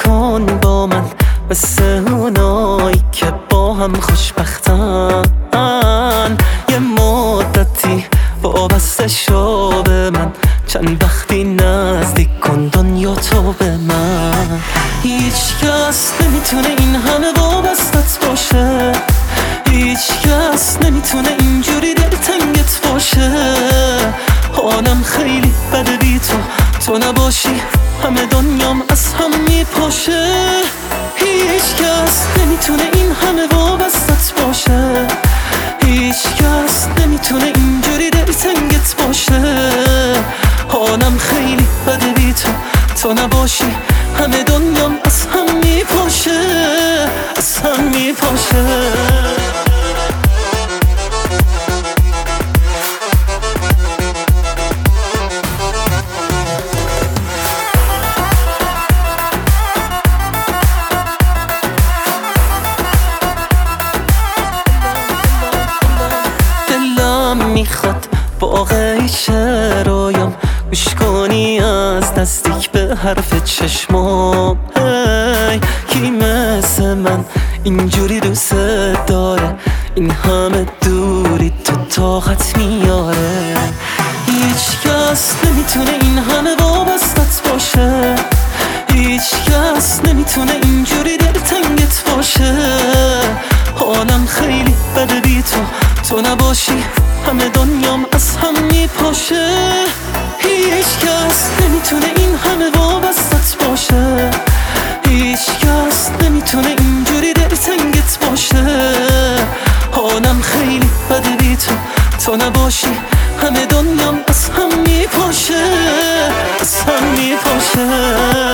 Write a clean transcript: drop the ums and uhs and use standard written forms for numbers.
نکن با من مثل اونایی که با هم خوشبختن. یه مدتی وابسته شو به من، چند وقتی نزدیک کن دنیا تو به من. هیچ کس نمیتونه این همه وابستت باشه، هیچ کس نمیتونه اینجوری دلتنگت باشه. حالم خیلی بده بی تو نباشی، همه دنیام از هم میپاشه. هیچ کس نمیتونه این همه وابستت باشه، هیچ کس نمیتونه اینجوری دلتنگت باشه. حالم خیلی بده بی تو نباشی، همه دنیام از هم میپاشه، از هم میپاشه. میخواد واقعی چه رویام گوش کنی از نزدیک به حرف چشمام. کی مثل من اینجوری دوست داره، این همه دوری تو طاقت میاره. هیچ کس نمیتونه این همه وابستت باشه، هیچ کس نمیتونه اینجوری دلتنگت باشه. حالم خیلی بده بی تو نباشی، همه دنیام از هم میپاشه. هیچ کس نمیتونه این همه وابستت باشه، هیچ کس نمیتونه اینجوری دلتنگت باشه. حالم خیلی بده بی تو نباشی، همه دنیام از هم میپاشه، از هم میپاشه.